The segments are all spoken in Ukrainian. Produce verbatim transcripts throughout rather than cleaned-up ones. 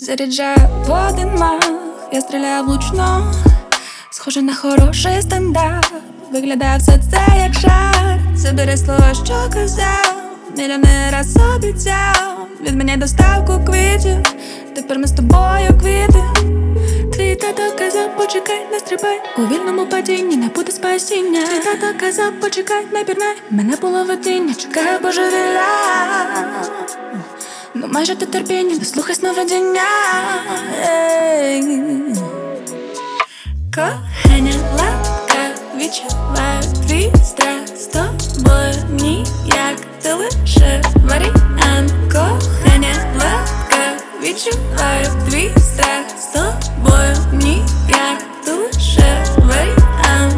Заряджаю в один мах, я стріляю влучно, схоже на хороший стендап. Виглядає все це як жарт. Забери слова, що казав, мільйони раз обіцяв. Відміняй доставку квітів, тепер ми з тобою квіти. Твій тато казав, почекай, не стрибай, у вільному падінні не буде спасіння. Твій тато казав, почекай, не пірнай, мене було видіння, чекаю божевілля. Ну майже ти терпіння, дослухай сновидіння. Кохання, лапка, відчуваю твій страх. З тобою ніяк, ти лише варіант. Кохання, лапка, відчуваю твій страх. З тобою ніяк, ти лише варіант.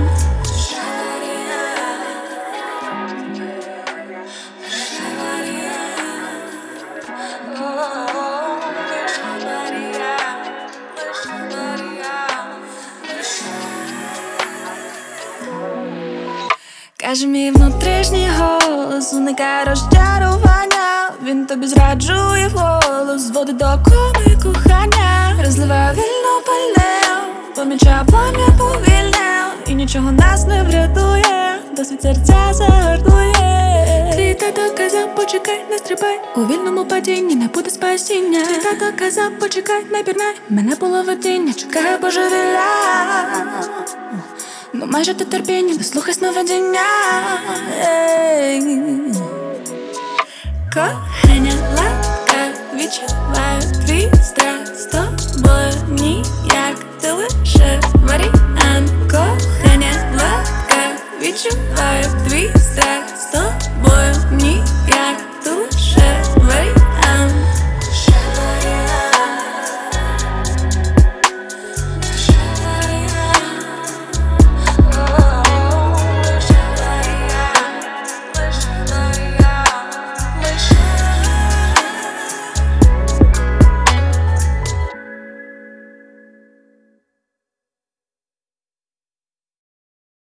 Каже мій внутрішній голос, уникає розчарування. Він тобі зраджує вголос, зводить до коми кохання. Розливає вільно пальне, помічає плам'я повільне, і нічого нас не врятує, досвід серця загартує. Твій тато казав, почекай, не стрибай, у вільному падінні не буде спасіння. Твій тато казав, почекай, не пірнай, мене було видіння, чекаю божевілля. Ну майже ти терпіння, дослухай сновидіння. Кохання, лапка, відчуваю твій страх. З тобою ніяк, ти лише варіант. Кохання, лапка, відчуваю твій страх. З тобою ніяк.